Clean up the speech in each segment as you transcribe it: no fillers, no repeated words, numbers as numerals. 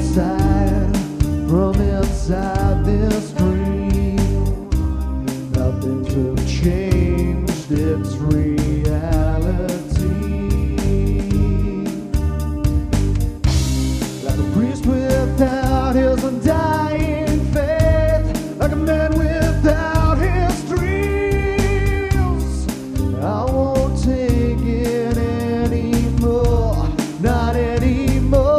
inside, from inside this dream. Nothing's have changed its reality. Like a priest without his undying faith, like a man without his dreams. I won't take it anymore, not anymore.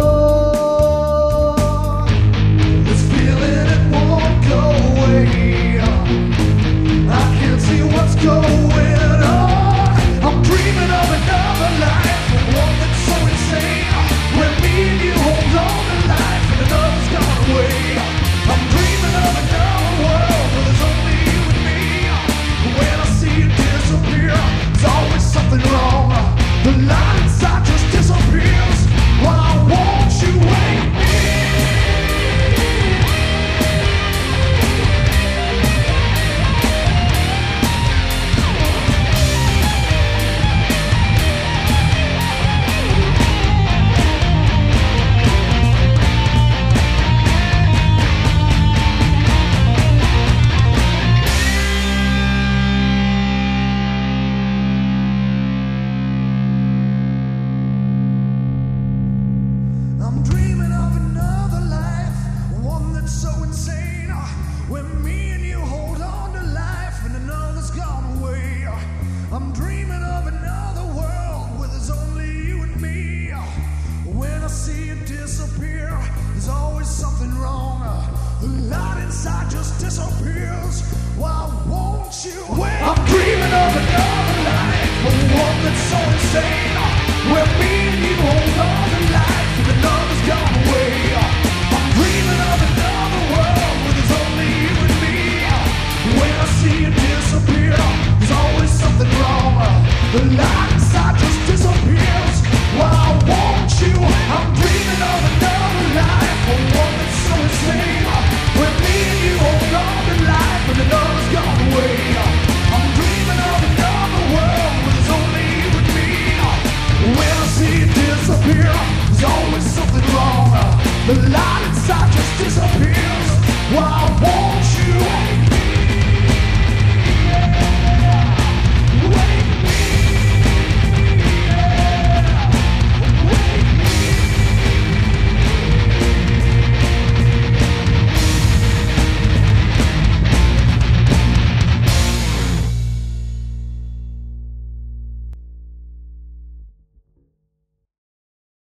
This feeling, it won't go away. I can't see what's going on. I'm dreaming of another life, one that's so insane, where me and you hold on to life and another's gone away. I'm dreaming of another world where there's only you and me. When I see you disappear, there's always something wrong. The light inside just disappears. Why won't you wake me? I'm dreaming of another life, one that's so insane, where me and you hold on to life and another's gone away. I'm dreaming of another world where there's only you and me. When I see you disappear, there's always something wrong. The light inside just disappears. Why won't you wait? I'm dreaming of another life, one that's so insane, where me and you hold on to life and another's gone away. I'm dreaming of another world where there's only you and me. When I see you disappear, there's always something wrong. The light inside just disappears. Why won't you? I'm dreaming of another life, one that's so insane, where me and you hold on to life and another's gone away. I'm dreaming of another world where there's only you and me. When I see you disappear, there's always something wrong. The light inside just disappears.